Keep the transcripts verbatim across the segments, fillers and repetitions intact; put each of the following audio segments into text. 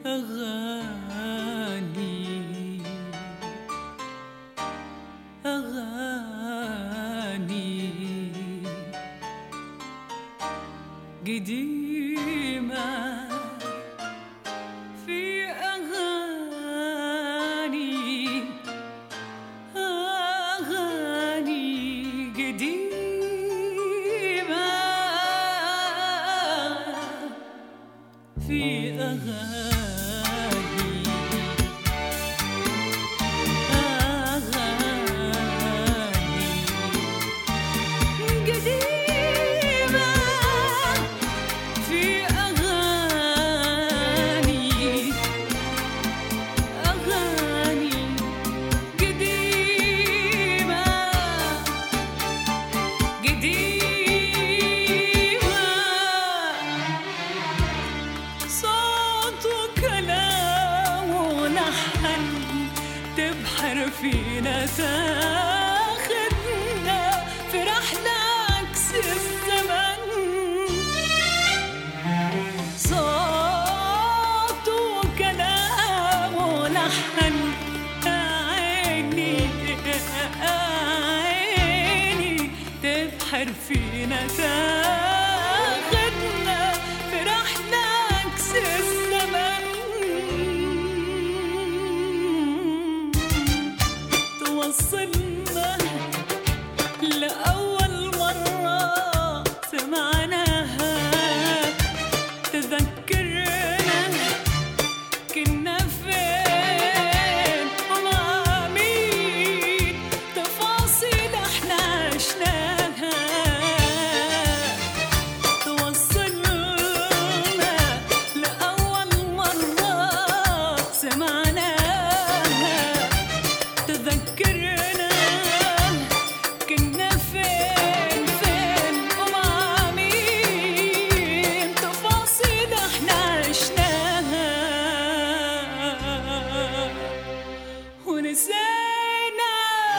أغاني أغاني قديمة في أغاني أغاني قديمة في أغاني تبحر فينا تاخدنا في رحلة عكس الزمن صوت وكلام ولحن عيني عيني تبحر فينا تاخدنا في رحلة عكس الزمن وصلنا لأول مرة سمعناها تذكرنا كنا فين ومع مين تفاصيل احنا عشناها توصلنا لأول مرة سمعناها تذكرنا كنا فين فين ومع مين تفاصيل احنا عشناها ونسينا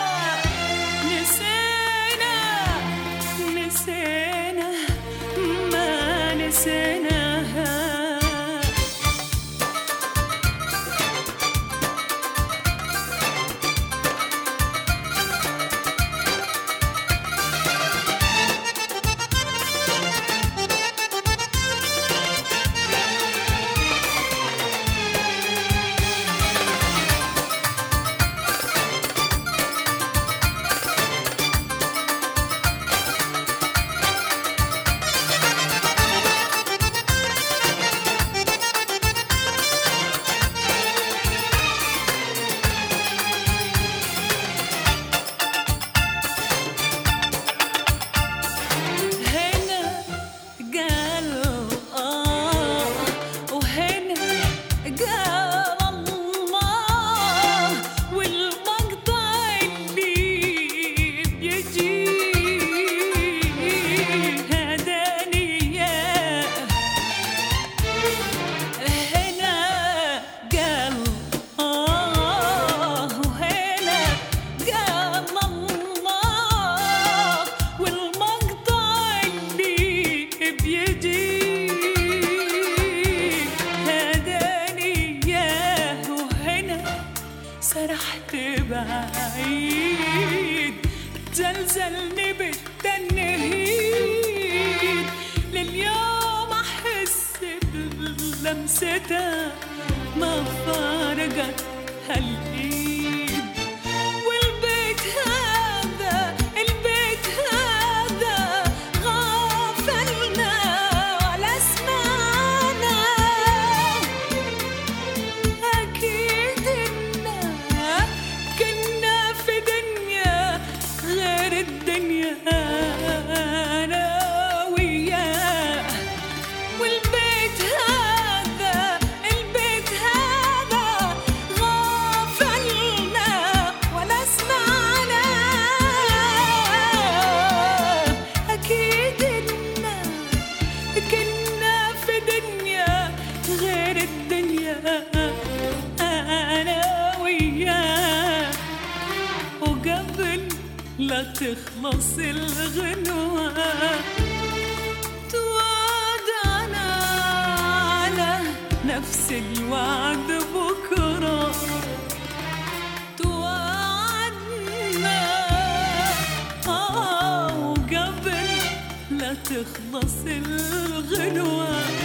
نسينا نسينا ما نسيناها سرحت بعيد زلزلني بالتنهيد لليوم أحس بلمستها ما فارقت هالإيد والبيت هذا البيت هذا غافلنا ولا سمعنا أكيد كنا في دنيا غير الدنيا أنا وياه والبيت هذا البيت هذا غافلنا ولا سمعنا أكيد إنا كنا في دنيا غير الدنيا أنا وياه وقبل لا تخلص الغنوة توعدنا على نفس ناسي الوعد بكرة توعدنا آه وقبل لا تخلص الغنوة